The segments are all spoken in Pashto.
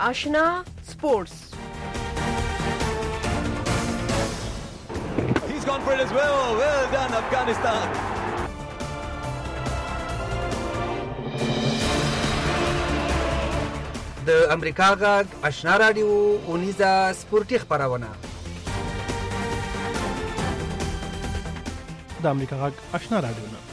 آشنا سپورتس. He's gone for it as well. Well done, Afghanistan. د امریکا غږ آشنا رادیو اونیزه سپورتي خبرونه. د امریکا غږ آشنا رادیو نه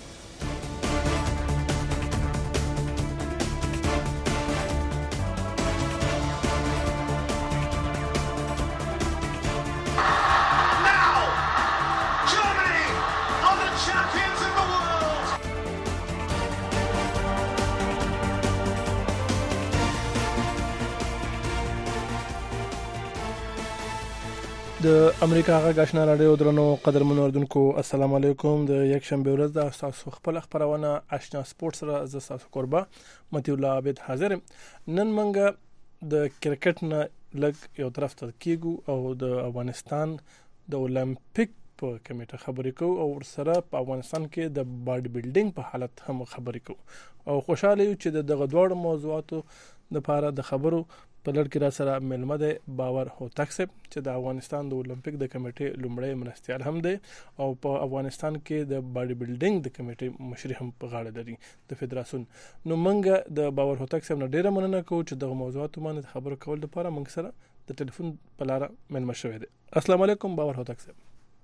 د امریکا غږ آشنا رادیو درنو قدرمنو اوردونکو السلام علیکم. د یک شنبه ورځ د تاسو خپل خبرونه آشنا سپورتس را ز تاسو قربا متي الله عبد حاضر. نن منګه د کرکټ نه لګ یو طرف ته کیګو او د افغانستان د اولمپیک په کمیټه خبرې کوو او سره په افغانستان کې د باډي بلډینګ په حالت هم خبرې کوو او خوشاله یو چې دغه دوه موضوعاتو د لپاره د خبرو په لړ کې را سره ملمه ده باور هوتک صاحب چې د افغانستان د اولمپیک د کمیټې لومړی مرستیال هم دی او په افغانستان کې د باډي بلډینګ د کمیټې مشر هم په غاړه لري د فدراسیون. نو منګه د باور هوتک صاحب نه ډیره مننه کوو چې دغه موضوعاتو باندې خبرو کول لپاره منګ سره د ټلیفون په لار ملمه شوی دی. السلام علیکم باور هوتک صاحب.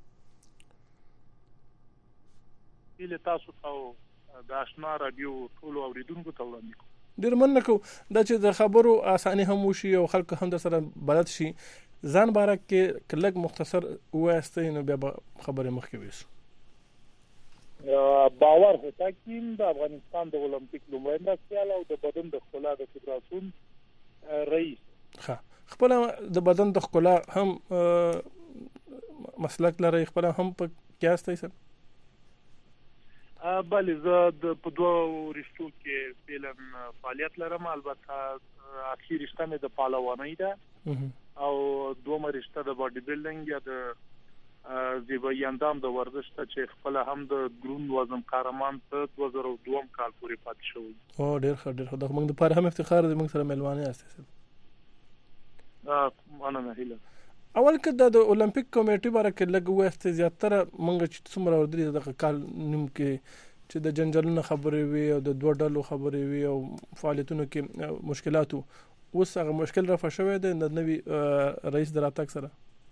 اله تاسو ته د آشنا رادیو ټول اوریدونکو ته وړاندې کوم. ډیر مننه کوم دا چې د خبرو اسانه هم وشي او خلک هم در سره بلد شي. ځان باره کې کلک مختصر وایسته نو بیا خبره مخکې ویسو. باور هوتک د افغانستان د اولمپیک لومړی مرستیال او د بدن د ښکلا د فدراسیون رئیس. ښه خپل د بدن د ښکلا هم مسلک لري خپل هم په کیاسته سره بله زه د په دوه رشتو کې فعلا فعالیت لرم. البته اخیری رشته مې د پهلوانۍ ده او دومره رشته د باډي بلډینګ یا د زیبایی اندام د ورزش ته چې خپل هم د دروند وزن قهرمان ته 2002 کال پورې پاتې شوی. او ډېر ښه د موږ لپاره هم افتخار دی موږ سره ملوانه یاست. مننه هیله. اول کې د اولمپیک کمیټې باره کې لګ واسطه زیاتره منګه چې څومره وردی د کال نیم کې چې د جنجالونو خبرې وي او د دوه ډلو خبرې وي او فعالیتونو کې مشکلاتو اوس هغه مشکل رافع شوی دی د نوي رئیس دراتک سره.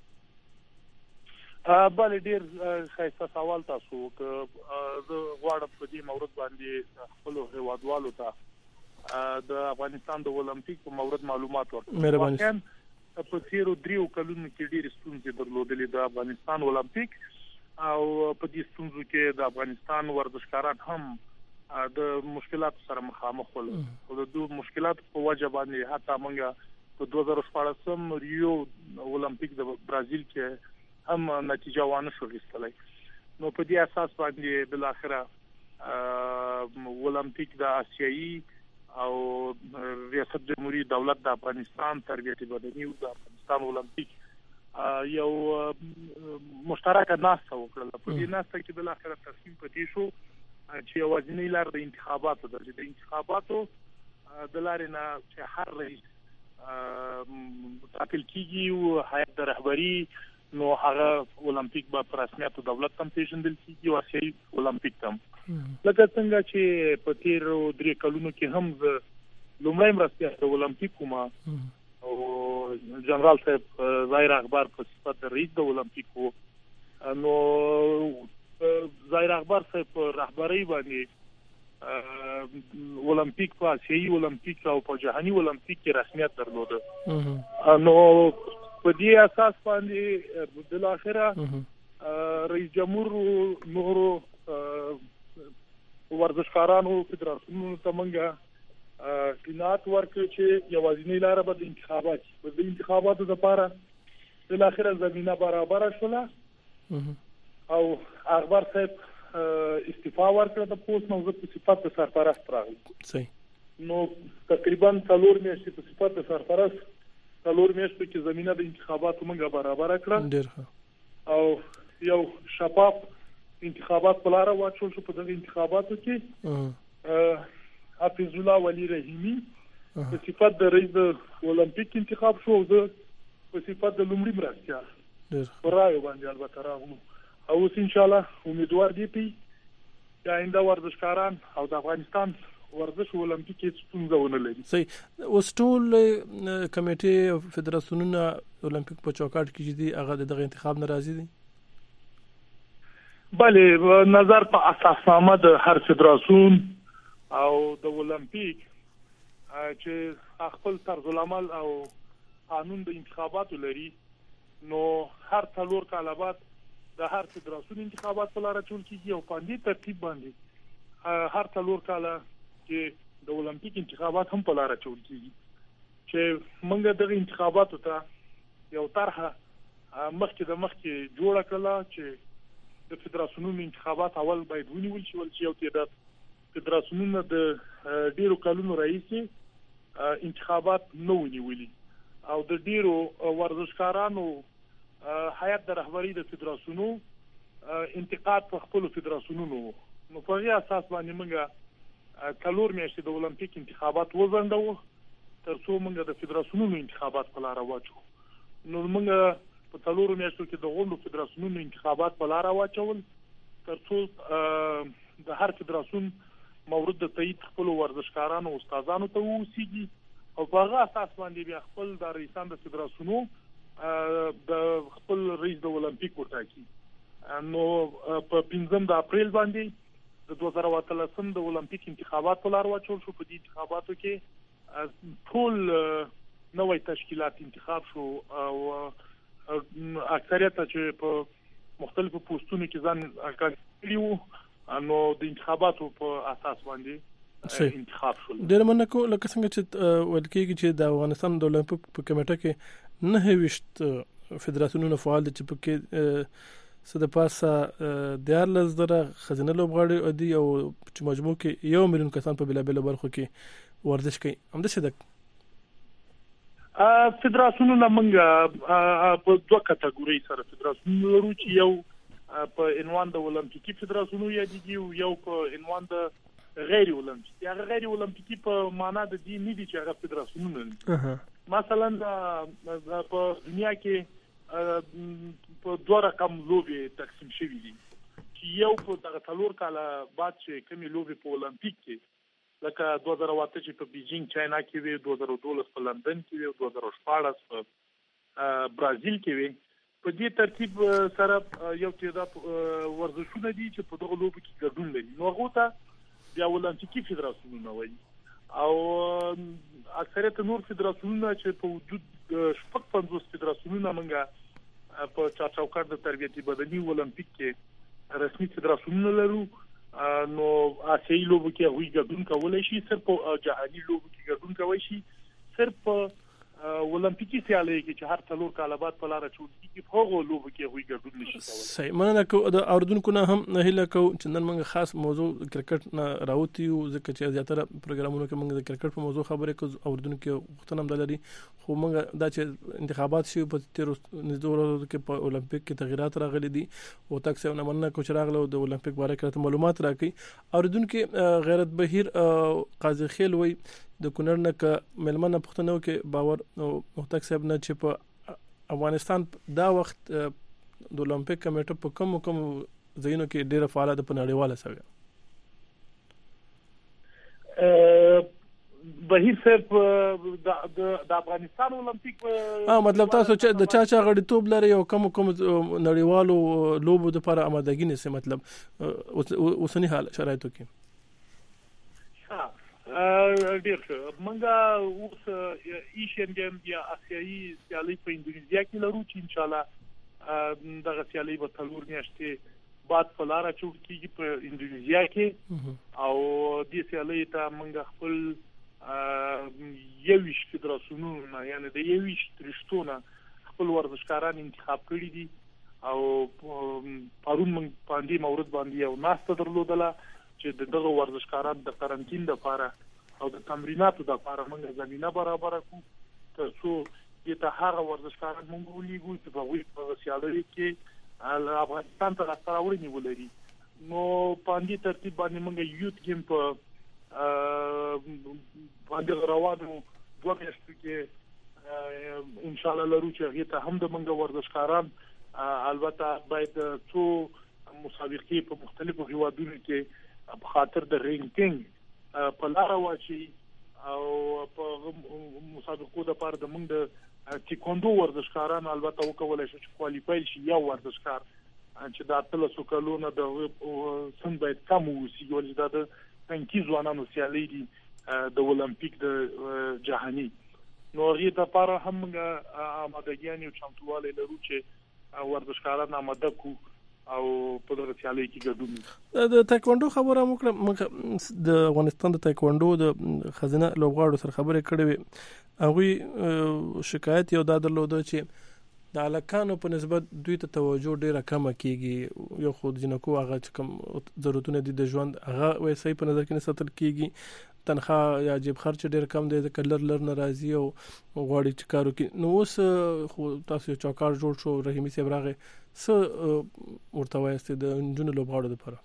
بله ډیر ښایسته سوال تاسو که زه غواړم په دې مورد باندې خپل هیوادوالو ته د افغانستان د اولمپیک په مورد معلومات ورکړم. په تیرو 3 کلونو کې ډېر ستونزې درلودلې د افغانستان اولمپیک او په دې ستونزو کې د افغانستان ورزشکاران هم د مشکلاتو سره مخامخ ول او د دوه مشکلاتو په وجه باندې حتی موږ په 2014 ریو اولمپیک د برازیل کې هم نتیجه وانه شو غوښتلای. نو په دې اساس باندې بل اخره اولمپیک د آسیایي او ریاست جمهوریت دولت د افغانستان تربیت بدني او د افغانستان اولمپیک یو مشترکه ناسته وکړه. په دې ناسته کې بل اخر تصمیم پاتې شو چې یوازینی لار د انتخاباتو ده چې د انتخاباتو د لارې نه چې هر رئیس ټاکل کیږي او هیئت د رهبری نو هغه اولمپیک په رسمیت دولت هم پیژندل کیږي او آسیایي اولمپیک هم لکه څنګه چې په تیرو 3 کلونو کې هم لومړی مرستیال د اولمپیک کومه او جنرال صاحب ظاهر اخبار په صفت د رئیس د اولمپیک نو ظاهر اخبار صاحب په رهبری باندې اولمپیک په آسیایي اولمپیک او په جهاني اولمپیک کې رسمیت درلوده. نو په دې اساس باندې بل اخره رئیس جمهور نورو ورزشکارانو فدراسیونونو ته موږ قناعت ورکړ چې یوازینی لار به د انتخاباتو لپاره بل اخره زمينه برابر شوله او اخبار صاحب استعفا ورکړه د پوسټ نو په صفت د سرپرست راغی. صحیح. نو تقریبا 4 میاشتې په صفت د سرپرست 4 میاشتې کې زمينه د انتخاباتو موږ برابر کړه. ډیر ښه. او یو شفاف انتخابات په لار واچول شو. په دغه انتخاباتو کې حافظ الله ولی رحیمی په صفت د رئیس د اولمپیک انتخاب شو زه په صفت د لومړي مرستیال رايو باندې البته راغلو او اوس ان شاء الله امیدوار دي چې آینده ورزشکاران او د افغانستان ورزش اولمپیک کې څنګه ونه لري. صحیح. اوس ټول کمیټې فدراسیونونه اولمپیک په چوکاټ کې دي هغه دغه انتخاب ناراضي دي. بله نظر په اساسنامه د هر فدراسیون او د اولمپیک چې خپل طرز العمل او قانون د انتخاباتو لري نو هر څلور کاله بعد د هر فدراسیون انتخابات په لار چول کیږي او په دې ترتیب باندې هر څلور کاله چې د اولمپیک انتخابات هم په لار چول کیږي چې موږ دغه انتخاباتو ته یو طرحه مخکې جوړه کړه چې د فدراسیونونو انتخابات اول باید ونیول شي چې یو تعداد فدراسیونونه د ډیرو کلونو راهیسې انتخابات نه ونیولي او د ډیرو ورزشکارانو هیئت د رهبری د فدراسیونونو انتقاد په خپل فدراسیونونو نو په هغه اساس باندې موږ کلور میاشتې د اولمپیک انتخابات وځنډو ترڅو موږ د فدراسیونونو انتخابات په لار واچو. نو موږ په څلورو میاشتو کې د غونډو فدراسیونونو انتخابات په لار واچول ترڅو د هر فدراسیون مورد د تایید خپل ورزشکارانو او استادانو ته ووسیږي او په هغه اساس باندې بیا خپل د رئیسان د فدراسیونونو د خپل رئیس د اولمپیک وټاکي. نو په 15 د اپریل باندې د 2013 د اولمپیک انتخابات په لار واچول شو. په دې انتخاباتو کې ټول نوې تشکیلات انتخاب شو او اکثریت چې په مختلفو پوسټونو کې ځان کړیو نو د انتخاباتو په اساس باندې انتخاب شول. ډېر مننه کوم لکه څنګه چې ویل کېږي چې د افغانستان د اولمپیک په کمیټه کې 9 فدراسیونونه فعال دي چې په کې څه د پاسه 14,000 خزینه لوبغاړي دي او چې مجموع کې 1 میلیون کسان په بلابل برخو کې ورزش کوي. همداسې ده فدراسیونونه موږ په دوه کټګوري سره فدراسیون لرو چې یو په عنوان د اولمپیکي فدراسیونو یادېږي او یو په عنوان د غیر اولمپیکي. هغه غیر اولمپیکي په معنا د دې نه دي چې هغه فدراسیونونه مثلا په دنیا کې په دوه رقم لوبې تقسیم شوي دي چې یو په دغه څلور کاله بعد چې کومې لوبې په اولمپیک کې لکه 2008 چې په بیجینګ چاینا کې وي 2012 په لندن کې وي 2014 په برازیل کې وي په دې ترتیب سره یو تعداد ورزشونه دي چې په دغه لوبو کې ګډون لري نو هغه ته بیا اولمپیکي فدراسیونونه وایي او اکثریت نور فدراسیونونه چې په وجود شپږ 50 فدراسیونونه موږ په چارچوکاټ د تربیتي بدني اولمپیک کې رسمي فدراسیونونه لرو. نو آسیایي لوبو کې هغوی ګډون کولی شي صرف جهاني لوبو کې ګډون کولی شي صرف اولمپیکي سیالۍ کې چې هر څلور کاله بعد په لاره چول کېږي په هغو لوبو کې هغوی ګډون نشي کولی. صحیح. مننه کوو د اورېدونکو نه هم هیله کوو چې نن موږ خاص موضوع کرکټ نه راوتی یو ځکه چې زیاتره پروګرامونو کې موږ د کرکټ په موضوع خبرې کوو اورېدونکو غوښتنه هم لري خو موږ دا چې انتخابات شي په تیرو نږدې ورځو کې په اولمپیک کې تغیرات راغلي دي او تاسو نه مننه کوم چې راغله د اولمپیک باره کې معلومات راکړي. اورېدونکو غیرت بهیر قاضي خیل وای د کونړ نه ک ملمنه پښتنو کې باور او محتاج صاحب نه چې په افغانستان دا وخت د اولمپیک کمیټه په کوم ځایونو کې ډیره فعال ده په نړیواله سوي بهیر صاحب د افغانستان اولمپیک مطلب تاسو چې د چا غړیتوب لري او کوم نړیوالو لوبو لپاره آمادګي نشي مطلب اوسنی حال شرایطو کې ډیر ښه موږ اوس ایشین گیم یا آسیایي سیالۍ په اندونیزیا کې لرو چې ان شاء الله دغه سیالۍ به څلور میاشتې بعد په لاره چول کېږي په اندونیزیا کې او دې سیالۍ ته موږ خپل 21 فدراسیونونه یعنی د 21 رشتونه خپل ورزشکاران انتخاب کړي دي او پرون موږ په دې مورد باندې یو ناسته درلودله چې دغه ورزشکاران د قرنټین لپاره او د تمریناتو لپاره موږ زمينه برابر کړو ترڅو د هغه ورزشکاران موږ ولېږو چې په ویښ په سیالۍ کې افغانستان ته راځي ولري. نو په دې ترتیب باندې موږ یوت گیم په باندې روانو 2 میاشتو کې ان شاء الله لرو چې هغه ته هم د منګه ورزشکاران البته باید څو مسابقې په مختلفو هیوادونو کې په خاطر د رینکینګ په لار واچي او په مسابقو د پاره د منګه تایکوندو ورزشکاران البته وکولای شي چې کوالیفای شي یو ورزشکار چې د 300 کلونو د سن باید کم وسی ولې د 5 ځوانانو سیالي دي د اولمپیک د جهاني نو غي د پاره هم آمادګیان او چمتووالی لرو چې ورزشکاران آماده کو او په دغه سیالي کې ګډون د تایکوندو خبره وکړه د افغانستان د تایکوندو د خزینه لوبغاړو سره خبرې کړې وي هغه شکایت یو دا درلوده چې د الکانو په نسبت دوی ته توجه ډیره کم کیږي یو خود جنکو هغه کم ضرورتونه دي د ژوند هغه وې صحیح په نظر کې نه ساتل کیږي تنخواه یا جیب خرچ ډیر کم دی د کلر ناراضي او غواړي چې کارو کې نو اوس خو تاسو چوکاټ جوړ شو رحیمي صاحب راغی څه ورته وایسته د جنونو لوبغاړو لپاره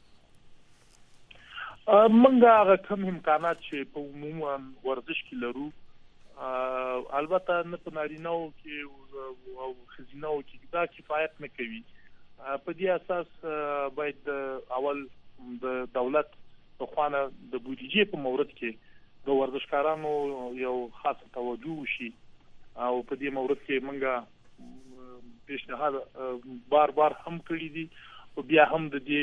منګه هغه کوم امکانات چې په عموما ورزش کې لرو البته نه په نارینه‌و کې او خزینه‌و کې دا کفایت نه کوي په دې اساس باید اول د دولت په خوانه د بودیجې په مورد کې د ورزشکارانو یو خاص توجه وشي او په دې مورد کې منګه پیشنهاد بار هم کړی دي او بیا هم د دې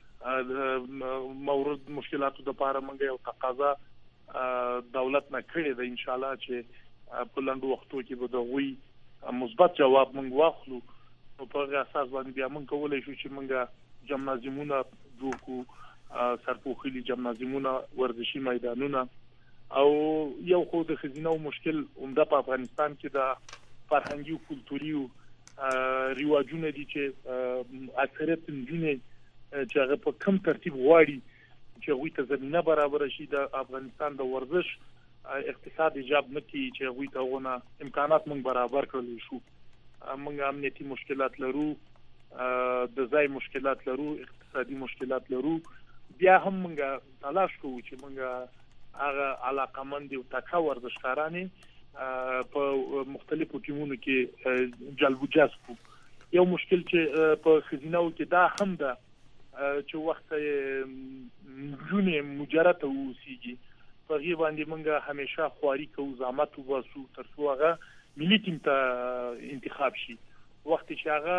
مورد مشکلاتو د لپاره منګه یو تقاضا دولت نه کړی ده ان شاء الله چې په لنډو وختو کې به د وی مثبت جواب موږ واخلو او په اساس باندې بیا موږ کولای شو چې موږ جمنازیمونه جوړ کړو سرپوخلي جمنازیمونه ورزشي میدانونه او یو خو د خزینه مشکل عمده په افغانستان کې د فرهنګي او کلتوري رواجونه دي چې اکثریت نجونې چې هغه په کم ترتیب غواړي چې وي ته زمينه برابر شي د افغانستان د ورزش اقتصاد ایجاب نکي چې وي ته ونه امکانات موږ برابر کړل شو موږ امنیتي مشکلات لرو د ځای مشکلات لرو اقتصادي مشکلات لرو بیا هم موږ تلاش کوو چې موږ هغه علاقمند او تکا ورزشکارانه په مختلفو ټیمونو کې جلب جذب یو مشکل چې په خزینه‌و کې دا هم ده چې وخت جونې مجرد اوسېږي په غي باندې موږ همیشه خواري کوو زحمت وباسو تر څو هغه ملي ټیم ته انتخاب شي وخت چې هغه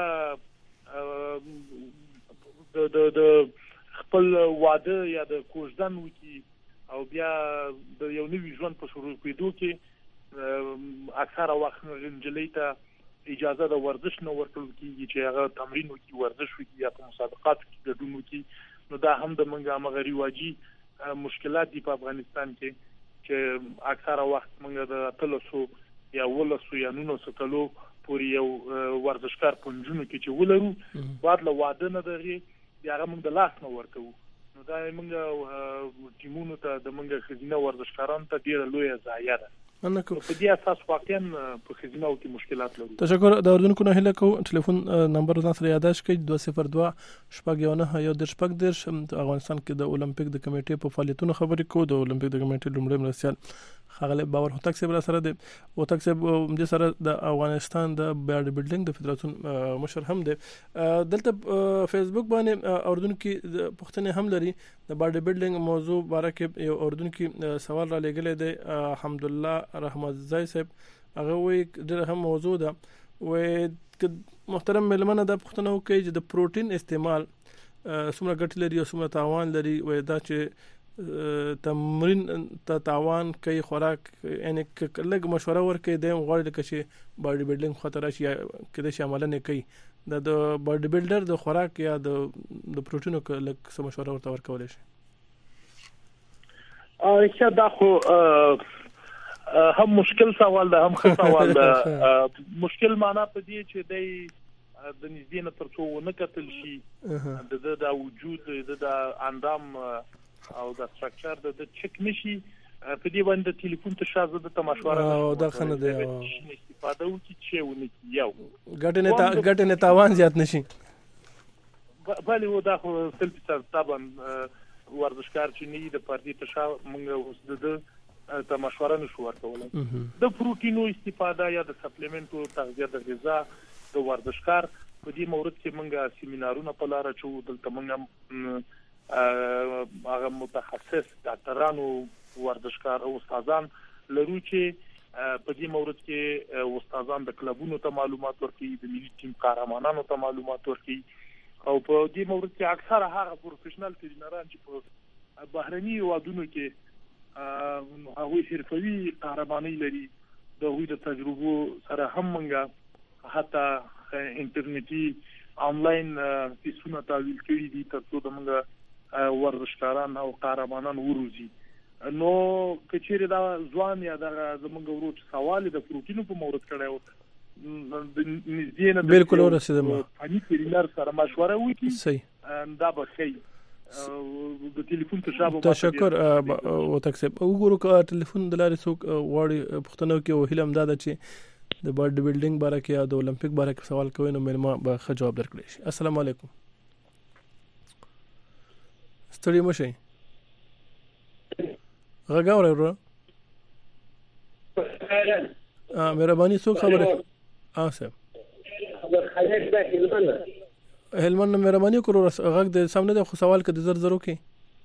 د خپل واده یا د کوژدن وکي او بیا د یو نوي ژوند په شروع کېدو کې اکثره وخت رنجلې ته اجازه د ورزش نه ورکول کیږي چې هغه تمرین وکړي ورزش وکړي یا په مسابقاتو کې ګډون وکړي نو دا هم د منګه مغربي واجی مشکلات دي په افغانستان کې چې اکثره وخت منګه د 300 یا 900 یا 900 کلو پورې یو ورزشکار پنځونو کې چې ولرو بعد له واده نه دغه هغه موږ د لاس نه ورکو نو دا موږ ټیمونو ته د منګه خزینه ورزشکاران ته ډیره لوی ضایعه ده نو په دې اساس واقعا په خزینه‌و کې مشکلات لرو تشکر د اردوونکو نه هله کو ټلیفون نمبر ځان سره یاداش کړئ 202 شپږ یو نه یو د شپږ د افغانستان کې د اولمپیک د کمیټې په فعالیتونو خبرې کو د اولمپیک د کمیټې لومړی مرستيال خغل باور هوتک سره سره د هوتک سره د سره د افغانستان د باډي بلډینګ د فدراسیون مشر هم دی دلته فیسبوک باندې اردوونکو پښتنه هم لري د باډي بلډینګ موضوع باره کې یو اردوونکو سوال را لګل دی حمد الله رحمت زای صاحب هغه وی د هم موضوع ده و محترم ملمنه د پښتنو کې چې د پروتین استعمال څومره ګټ لري او څومره تاوان لري و دا چې تمرین ته تاوان کوي خوراک یعنی لږ مشوره ورکړي د غوړ د کشي باډي بلډینګ خطر شي کده شامل نه کوي د باډي بلډر د خوراک یا د پروتینو لږ څه مشوره ورته ورکول شي دا خو هم مشکل سوال ده هم ښه سوال ده مشکل معنا په دې چې د نږدې نه ترڅو نه کتل شي د وجود د اندام او د سټرکچر د چک نشي په دې باندې ټلیفون ته شازه د مشوره او دا خنه دی استفاده وکړي چې ونه یو ګټنه تاوان زیات نشي بله و دا خو سلفي طبعا ورزشکار چې نه د پردي تشا موږ اوس د مشوره نشو ورکولای د پروتینو استفاده یا د سپلیمنټو تغذیه د غذا د ورزشکار په دې مورد کې موږ سیمینارونه په لار چو دلته موږ هغه متخصص ډاکټرانو ورزشکار او استادان لرو چې په دې مورد کې استادان د کلبونو ته معلومات ورکوي د ملي ټیم قهرمانانو ته معلومات ورکوي او په دې مورد کې اکثره هغه پروفیشنل ټرینران چې په بهرني وادونو کې هغه حرفوي قهرماني لري د هغوی د تجربو سره هم موږ حتی انټرنیټي آنلاین فیسونه تعویل کړي دي ترڅو د موږ ورزشکاران او قهرمانان وروزي. نو کچېره دا ځوان یا دا زمونږ ورو سوال د پروتینو په مورد کړه او د نږدې نه بالکل ورسېدم فني ټرینر سره مشوره وکړي صحیح دا به ښه د ټلیفون تشابه تشکر او تکسب وګورو که ټلیفون د لارې څوک واړي پښتنو کې او هیلم دا چې د باډي بلډینګ باره کې یا د اولمپیک باره کې سوال کوي نو مېلمه به ښه جواب درکړي شي. السلام علیکم. ستړي مشئ غږ اورئ ورو مهرباني څوک خبره صاحب هلمند مهرباني کړو غږ د سامنے د سوال کې د زر زرو کې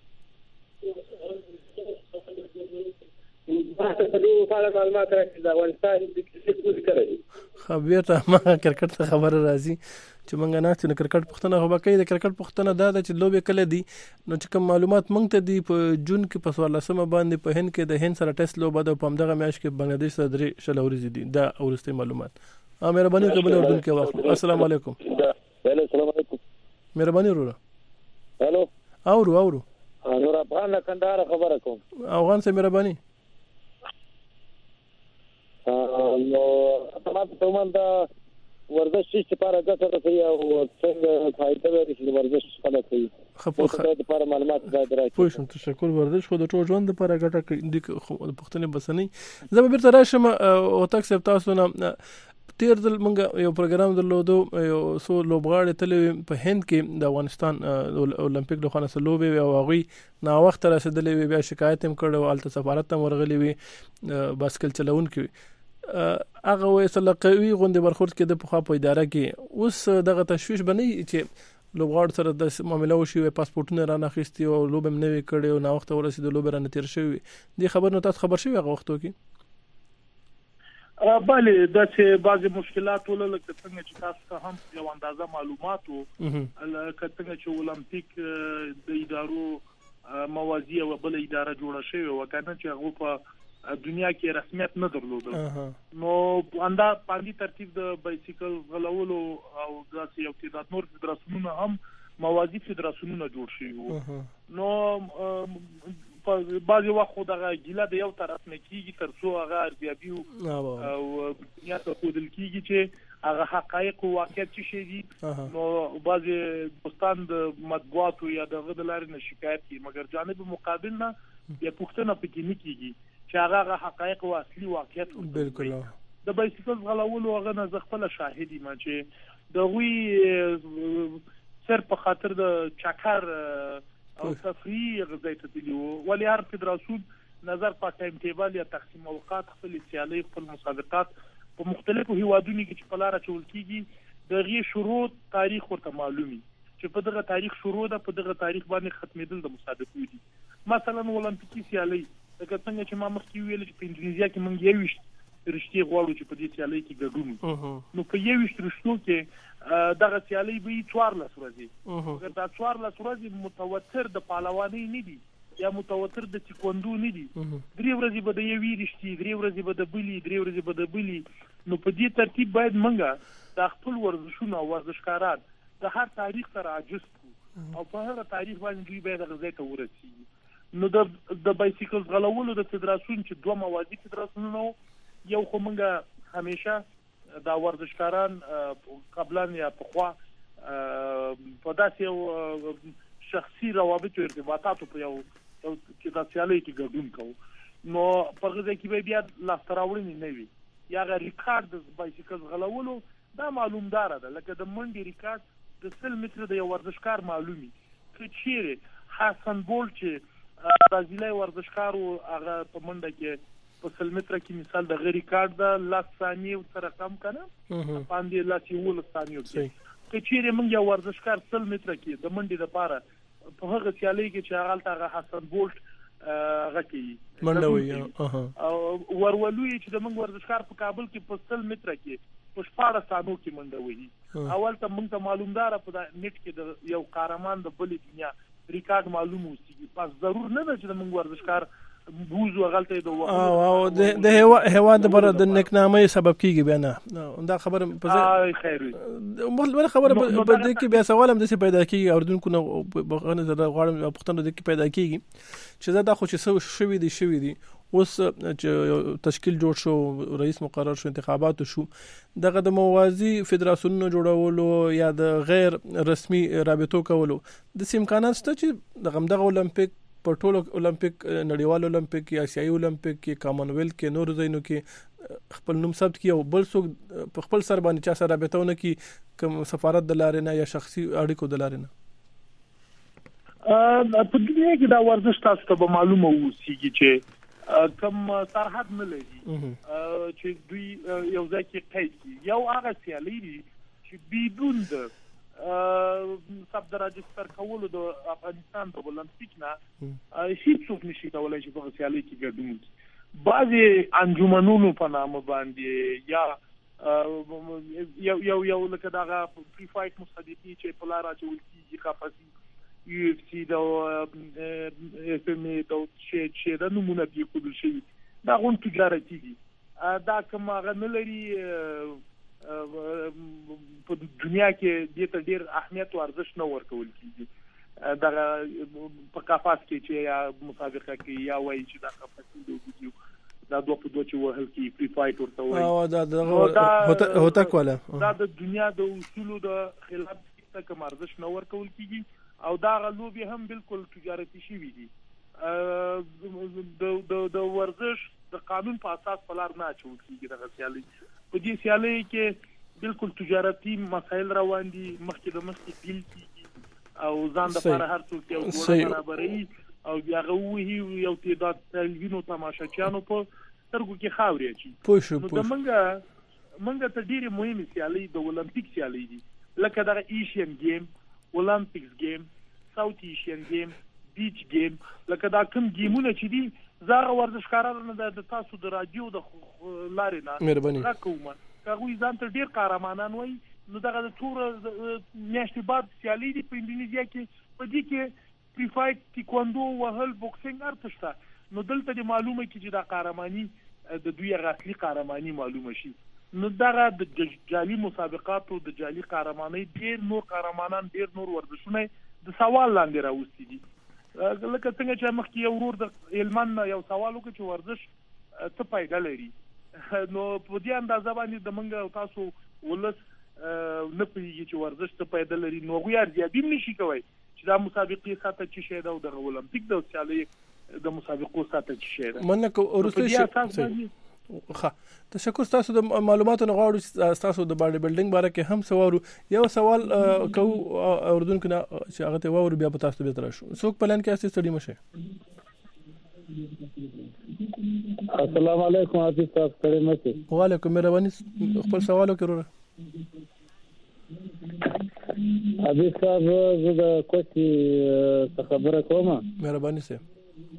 معلومات راکړي دا افغانستان د کرکټ پوری کوي خبر ته ما کرکټ ته خبر راځي چې مونږ نه چې کرکټ پښتنه خو باقي د کرکټ پښتنه دا چې لوبه کله دي نو چې کوم معلومات مونږ ته دي په جون کې په 14 باندې په هند کې د هند سره ټیسټ لوبه د پمدغه میاش کې بنگلاديش سره درې شلوري دي دا اورسته معلومات مهرباني قبل اردن کې واخلو. السلام علیکم. السلام علیکم. مهرباني وروره. هالو اورو نور افغان کندهار خبره کوم. افغان سره مهرباني نو تاسو ته مونږ د ورزش چې لپاره ګټه کوي او څنګه فائدہ لري چې ورزش څنګه کوي خو د لپاره معلومات زیات راځي. پوه شم. تشکر. ورزش خو د ټول ژوند لپاره ګټه کوي د پښتنې بسنۍ زه به بیرته راشم او تاسو تاسو نه تیر ځل موږ یو پروګرام درلودو یو سو لوبغاړي تلې په هند کې د افغانستان اولمپیک د خانه سلوبې او هغه نا وخت رسیدلې بیا شکایت هم کړو الته سفارت ته ورغلي وي باسکل چلون کې هغه وسله قوي غونډه برخورد کې د پخوا په اداره کې اوس دغه تشويش بنئ چې لوبغاړ سره د معاملې وشي پاسپورتونه را نخېستي او لوب هم نه کړي او نا وخت ورسېد لوب را نتیر شوی دی خبر نو تاسو خبر شوی هغه وختو کې بله دا چې بعضی مشکلات ولله څنګه چې تاسو ته هم یو اندازه معلوماتو څنګه چې اولمپیک د ادارو موازی او بل اداره جوړه شوی او کنه چې هغه په دنیا کې رسمیت نه درلوده نو اندا باندې ترتیب د بایسیکل غلولو او داسې یو تعداد نور فدراسیونونه هم موازی فدراسیونونه جوړ شوي نو په بعضي وخت دغه ګیله د یو طرف نه کیږي ترڅو هغه ارزیابي او دنیا ته خودل کیږي چې هغه حقایق او واقعیت څه شي دي نو بعضي دوستان د مطبوعاتو یا د غد لارې نه شکایت کوي مګر جانب مقابل نه یا پښتنه پکې نه کیږي چې هغه حقایق او اصلي واقعیت بالکل د بایسیکل غلولو هغه نه زغفل شاهدي ما چې د وی سر په خاطر د چکر او تفریح غځای ته دی ولی هر فدراسیون نظر په ټایم ټیبل یا تقسیم اوقات خپل سیالي خپل مسابقات په مختلفو هیوادونو کې چې په لار چول کیږي د غي شروع تاریخ ورته معلومي چې په دغه تاریخ شروع ده په دغه تاریخ باندې ختمېدل د مسابقو دي مثلا اولمپیکي سیالي لکه څنګه چې ما مخکې ویل چې په انډونیزیا کې موږ یو رښتې غواړو چې په دې سیالي کې ګډون نو په یو رښتو کې دغه سیالي به 14 ورځې دا 14 ورځې متوتر د پهلوانۍ نه دي یا متوتر د تکوندو نه دي 3 ورځې به د یو رښتې 3 ورځې به د بلی 3 ورځې به د بلی نو په دې ترتیب باید موږ د خپل ورزشونو ورزشکاران د هر تاریخ سره عاجز او په هر تاریخ باندې باید غځای ته ورسیږي نو د بایسیکل غلولو د فدراسیون چې دوه موازی فدراسیونونه یو خو موږ همیشه دا ورزشکاران قبلا یا پخوا په داسې یو شخصي روابط او ارتباطاتو په یو چې د سیالۍ کې ګډون کوو نو په غږ کې بیا لاستراوړنې نه وي یا غا ریکارډ د بایسیکل غلولو دا معلومدار ده لکه د منډي ریکارډ د 100 متر د یو ورزشکار معلومي کچېره حسن بولټ چې برازیلي ورزشکار او هغه په منډه کې په 100 متره کې مثال د غری کارت د 10 ثانیې سره کم کنه باندې لاس یو ثانیې کې کچېره موږ یو ورزشکار 100 متره کې د منډې لپاره په هغه سیالي کې چې هغه ته حسن بولټ غکی منډوي او ورولوي چې د موږ ورزشکار په کابل کې په 100 متره کې په 14 ثانیو کې منډوي اول ته موږ ته معلومدار په نت کې د یو قهرمان د بلې دنیا ریکارډ معلوم وسی پس ضرور نه ده چې د موږ ورزشکار بوزو غلطه د د هوا د بر د نکنامه سبب کیږي بیا نه دا خبر په خیر وي خبر په دې کې بیا سوال هم د څه پیدا کیږي اوردونکو نه بغنه زړه غواړم پښتنه د کې پیدا کیږي چې دا خو چې شوي دي اوس چې تشکیل جوړ شو رئیس مقرر شو انتخابات شو دغه د موازی فدراسیونونو جوړولو یا د غیر رسمي رابطو کولو د امکانات شته چې دغه اولمپیک په ټولو اولمپیک نړیوال اولمپیک یا آسیایي اولمپیک کې کامن ویلث کې نور ځایونو کې خپل نوم ثبت کړي او بل څوک په خپل سر باندې چا سره رابطونه کې کوم سفارت د لارې نه یا شخصي اړیکو د لارې نه په دنیا کې دا ورزش تاسو ته معلومه وسی چې کم سرحد نه لري چې دوی یو ځای کې قید کړي یو هغه سیالي دي چې بدون د سب درجه ستر کولو د افغانستان د اولمپیک نه هیڅ څوک نشي کولای چې په سیالي کې ګډون وکړي بعضي انجمنونو په نامه باندې یا یو لکه دا فری فایټ مصدقي چې په لار راځي چې قفاسي UFC دا FM دا چې دا نمونه دی کول شي دا غون تجارتي دي دا کوم هغه نه لري په دنیا کې د ته ډیر اهمیت او ارزښت نه ورکول کیږي دا په قفاس کې چې یا مسابقه کې یا وایي چې دا قفاسي دی دا دوه په دوه چې وهل کې فری فایټ ورته وایي او دا هوتا کوله دا د دنیا د اصولو د خلاف څه کوم ارزښت نه ورکول کیږي او دا غلوبي هم بالکل تجارتي شي دي د ورزش د قانون په اساس پلار نه چول کیږي د سیالي په دې سیالي کې بالکل تجارتي مسایل روان دي مخکې د مخکې بیل کیږي او ځان د لپاره هر څوک یو ډول برابرۍ او هغه وی یو تعداد تلوینو تماشاچیانو په سترګو کې خاوري اچي نو منګه ته ډیره مهمه سیالي د اولمپیک سیالي دي لکه د ایشین گیم اولمپیکس گیم ساوث ایشین گیم بیچ گیم لکه دا کوم گیمونه چې دي زاغه ورزشکارانو د تاسو د رادیو د لارې نه مهرباني راکوم هغه ځان ته ډیر قهرمانان وای نو دغه د تور میاشتې بعد سیالي دي په انډونیزیا کې په دې کې فری فایټ تایکواندو وهل بوکسینګ ارتشته نو دلته د معلومه کې چې دا قهرماني د دوی غاصلي قهرماني معلومه شي نو دغه د جالي مسابقاتو د جالي قهرماني ډیر نور قهرمانان ډیر نور ورزشونه د سوال لاندې راوستي دي لکه څنګه چې مخکې یو ورور د علمان یو سوال وکړ چې ورزش څه فائدہ لري نو په دې اندازه باندې د منګه تاسو ولس نه پیږي چې ورزش څه فائدہ لري نو غوړي ارزیابي نشي کوي چې دا مسابقې ساته چې شه دا د اولمپیک د سیالي د مسابقو ساته چې شه دا منکه ورسته تشکر تاسو د معلوماتو غواړو تاسو د باډي بلډینګ باره کې هم سوالو یو سوال کو اوردونکو نه چې هغه ته ووري بیا په تاسو به تر شو څوک پلان کې اساس تړي مشه السلام علیکم عزیز تاسو ته مته وعلیکم مهرباني خپل سوالو کړو عزیز صاحب زه د کوټي خبره کوم مهرباني سه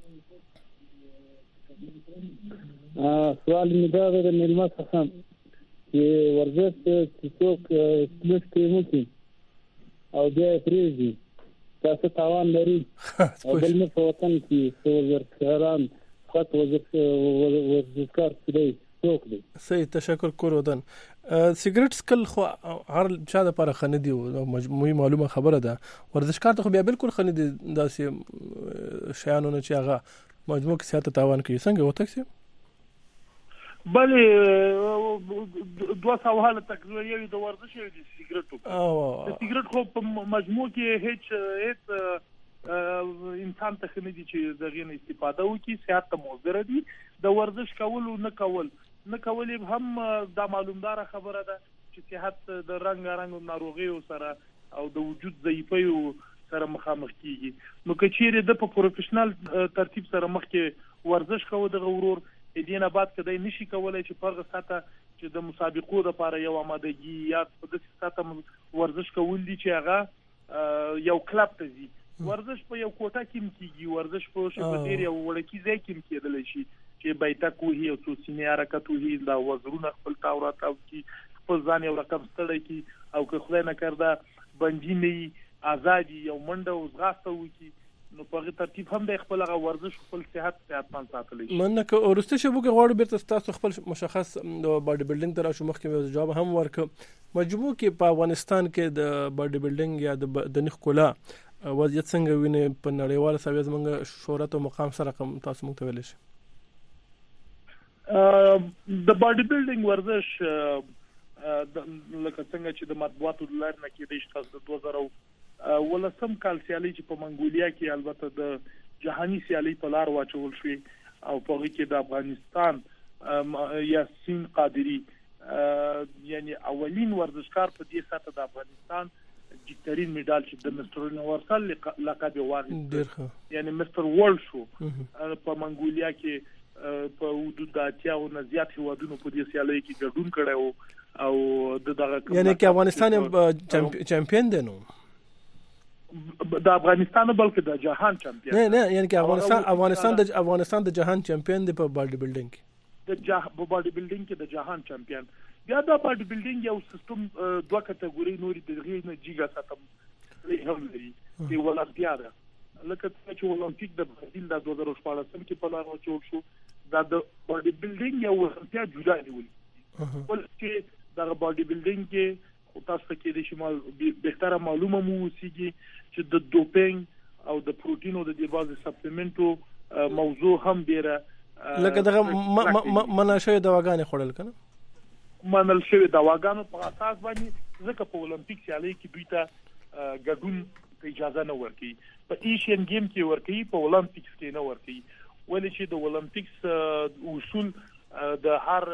سوال می دا د ملما څخه چې ورزش چې څوک پلس کوي او بیا پریزي تاسو تاوان لري او بل نه په وطن کې ورزشکاران خاط ورزشکار دی څوک دی صحیح تشکر کوم سیګریټ سکل خو هر چا د لپاره خنه دی مجموعي معلومه خبره ده ورزشکار ته خو بیا بالکل خنه دي داسې شیانونه چې هغه مجموع کې سیاست تاوان کوي څنګه وته سي بلې دوه سوال تقریبا یو د ورزش یو د سیګریټو د سیګریټ خو په مجموع کې هیڅ انسان ته خنه دي چې دغه نه استفاده وکړي صحت ته مضر دي د ورزش کول او نه کول هم دا معلومدار خبره ده چې صحت د رنګ ناروغیو سره او د وجود ضعیفیو سره مخامخ کیږي. نو کچېره د په پروفیشنل ترتیب سره مخ کې ورزش کوو د ورور دینه بعد کدی نشي کولای چې فرغ ساته چې د مسابقو لپاره یو آمادګي یا په دې ساته ورزش کول دي چې هغه یو کلب ته ځي. ورزش په یو کوټه کې کیږي، ورزش په شپډیر یو وړکی ځای کې کېدل شي چې بیتک وهي او څوسینه حرکت وهي دا وزرونه خپل تاورات او کې خپل ځان یو رقم ستړی کی او که خدای نه کړدا بنجینی آزادي یو منډه او ځغاسته وکي. نو په ترتیب هم د خپل ورزش خپل صحت پان ساتلی شي. مننه که ورسته شو بګه غواړو بیرته تاسو خپل مشخص د باډي بلډینګ تر شو مخکې یو جواب هم ورک. مجموع کې په افغانستان کې د باډي بلډینګ یا د نخ کولا وضعیت څنګه ویني په نړیواله سوي زمونږ شهرت او مقام سره کوم تاسو مونږ ته ویل شي؟ د باډي بلډینګ ورزش لکه څنګه چې د مطبوعاتو لار نه کې د تاسو 2018 کال سیالي چې په منګولیا کې البته د جهاني سیالي په لار واچول شو او په هغه کې د افغانستان یاسین قادری یعنی اولین ورزشکار په دې ساته د افغانستان جیترین میډال چې د مستر یونیورسال لقب واخیست یعنی مستر ورلد شو په منګولیا کې په حدود د 80 نه زیات هیوادونو په دې سیالي کې ګډون کړو او دغه یعنی کې افغانستان چمپیون دی نو د افغانستان بلکې د جهان چمپیون نه یعنی کې افغانستان د جهان چمپیون دی په باډي بلډینګ کې په باډي بلډینګ کې د جهان چمپیون. بیا د باډي بلډینګ یو سیستم دوه کټګوري نوري د غیر نه جیګا ساتم هم لري دی ولامپیادا لکه چې اولمپیک د برازیل د 2014 کې په لار وچول شو دا د باډي بلډینګ یو ولامپیا جدا نیول ولکه د باډي بلډینګ کې تاسو کې د شمال بهتره معلومه مو وسیږي چې د دوپینګ او د پروتین او د دیوازي سپلیمنټو موضوع هم ډیره لکه دغه منشوي دواګانې خورل کنه منل شوی دواګانو په اساس باندې ځکه په اولمپیک سیالي کې دوی ته ګډون اجازه نه ورکړي. په ایشین گیم کې ورکړي، په اولمپیکس کې نه ورکړي، ولې چې د اولمپیکس اصول د هر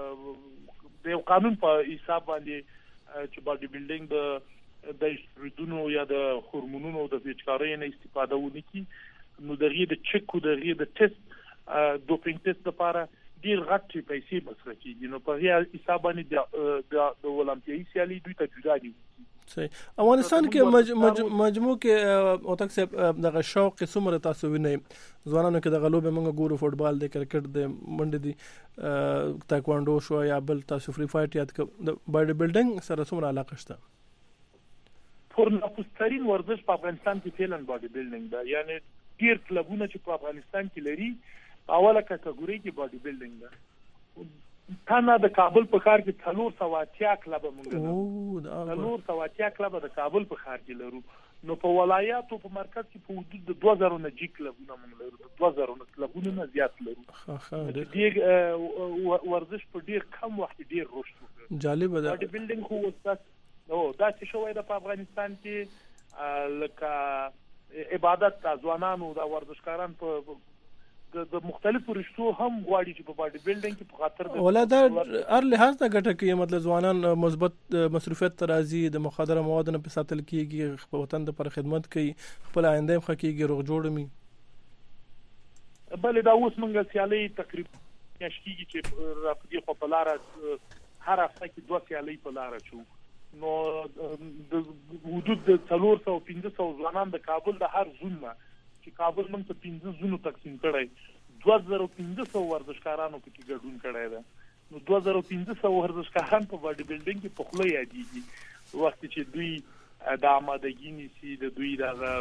د قانون په حساب باندې چې باډي بلډینګ د استرویدونو یا د هورمونونو د پیچکارۍ نه استفاده ونکړي. نو دغه د چک او دغه د ټیسټ دوپینګ ټیسټ لپاره ډیر غټي پیسې مصرف کیږي. نو په هغه حساب باندې د اولمپیایي سیالي دوی ته جدا دي. صحیح. افغانستان کې مجموع کې او تک صاحب دغه شوق څومره تاسو وینئ ځوانانو کې د غلوب موږ ګورو فوټبال د کرکټ د منډه دي تایکوانډو شو یا بل تاسو فری فایټ یاد د باډي بلډینګ سره څومره علاقه شته؟ پرنافوسترین ورزش په افغانستان کې فعلا باډي بلډینګ ده. یعنی ډیر کلبونه چې په افغانستان کې لري اوله کټګوري کې باډي بلډینګ ده. تانا د کابل په ښار کې 380 کلب موږ لرو. 380 کلب د کابل په ښار کې لرو. نو په ولایاتو په مرکز کې په حدود د 2000 نه جی کلبونه موږ لرو. 2000 نه کلبونه نه زیات لرو. ډیر ورزش په ډیر کم وخت ډیر رشد وکړ. جالب ده. باډي بلډینګ خو وسات دا چې شوی د افغانستان کې لکه عبادت ځوانانو د ورزشکاران په د مختلفو رشتو هم غواړي چې په باډي بلډینګ کې په خاطر د ولا دا هر لحاظ ته ګټه کوي. مطلب ځوانان مثبت مصروفیت ترازی د مخدره موادو نه په ساتل کېږي، خپل وطن لپاره خدمت کوي، خپل آینده هم خکېږي، روغ جوړ می. بلې دا اوس موږ سیالي تقریبا کېږي چې راپدې خو په لار هر هفته کې 2 سیالي په لار شو. نو د حدود د 400-500 ځوانان د کابل د هر زون نه چې کابل موږ ته 15 زونو تقسیم کړی 2500 ورزشکارانو کې ګډون کړی ده. نو 2500 ورزشکاران په باډي بلډینګ کې په خله یادېږي وخت چې دوی د آمادګي نيسي د دوی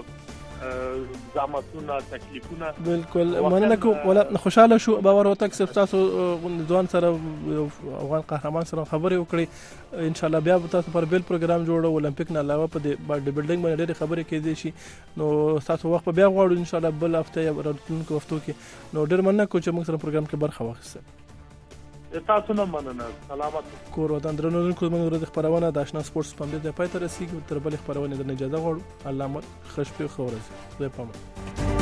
د زعامتونه تکلیفونه. بالکل مننه کوم ولا خوشاله شو باور وتک تاسو ځوان سره افغان قهرمان سره خبرې وکړي. ان شاء الله بیا تاسو پر بیل پروګرام جوړو اولمپیک نه علاوه په باډي بلډینګ باندې ډېر خبرې کېدې شي. نو تاسو وخت بیا غواړو ان شاء الله بل هفته یا راتلونکو هفتو کې. نو ډېر مننه کوم چې موږ سره پروګرام کې برخه واخیسته. تاسو نه مننه. سلامات کور ودان درنو کوم ورځ خبرونه د آشنا سپورتس په دې پای ته رسیدو. تر بل خبرونه د اجازه غواړو. الله مو خوشبو خورز. زه پام